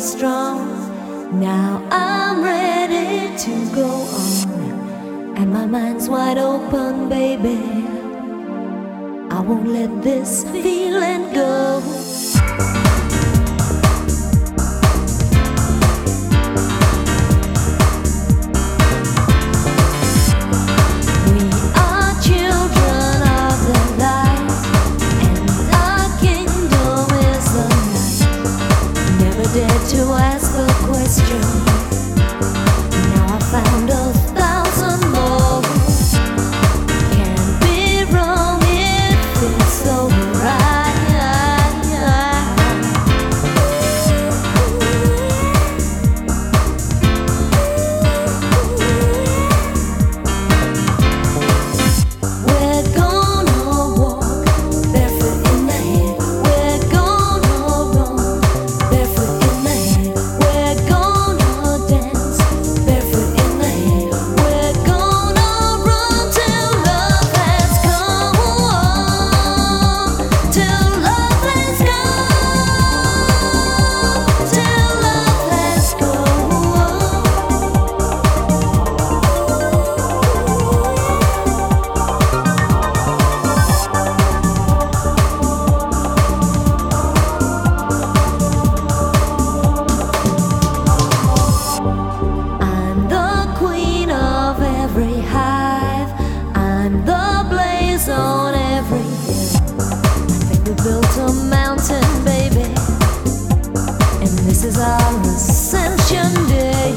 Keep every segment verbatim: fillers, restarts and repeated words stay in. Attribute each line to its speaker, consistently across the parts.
Speaker 1: strong. Now I'm ready to go on, and my mind's wide open, baby. I won't let this feeling go. To ask a question, now I found a thousand more. Can't be wrong if it's so right. We're gonna walk barefoot in the head. We're gonna run barefoot in the head. We're gonna dance barefoot in the head. We're gonna run till love has come, till love has come, till love has come. I'm the queen of every hive. I'm the blaze on every hill. I think we built a mountain, baby, and this is our ascension day.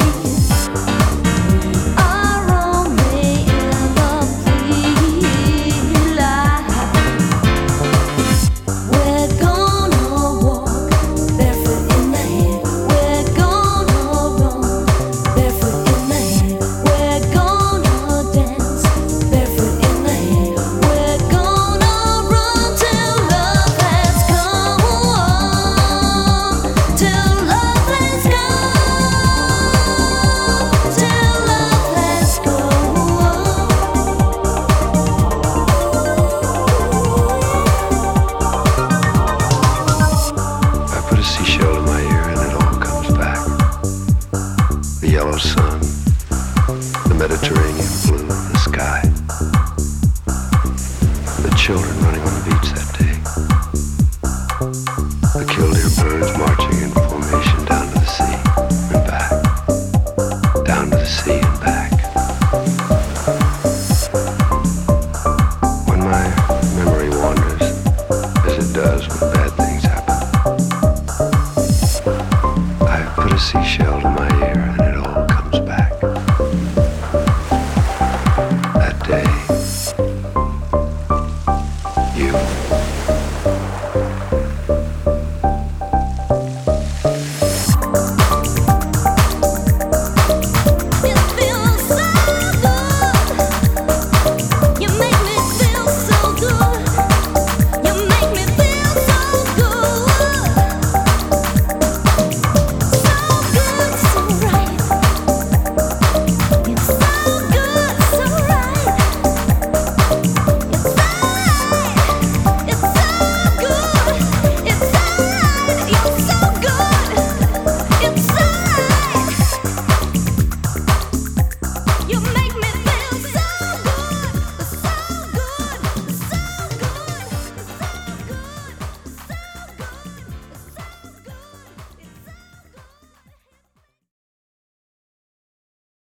Speaker 1: We are only in the light. We're gonna walk barefoot in the head. We're gonna run barefoot in the head. We're gonna dance barefoot in the head. We're gonna run till love has come, till love has come, till love has come.
Speaker 2: I put a seashell in my ear and it all comes back. The yellow sun, the Mediterranean blue, the sky. The children running on the beach that day. The killdeer birds marching in formation down to the sea and back. Down to the sea and back. When my memory wanders, as it does with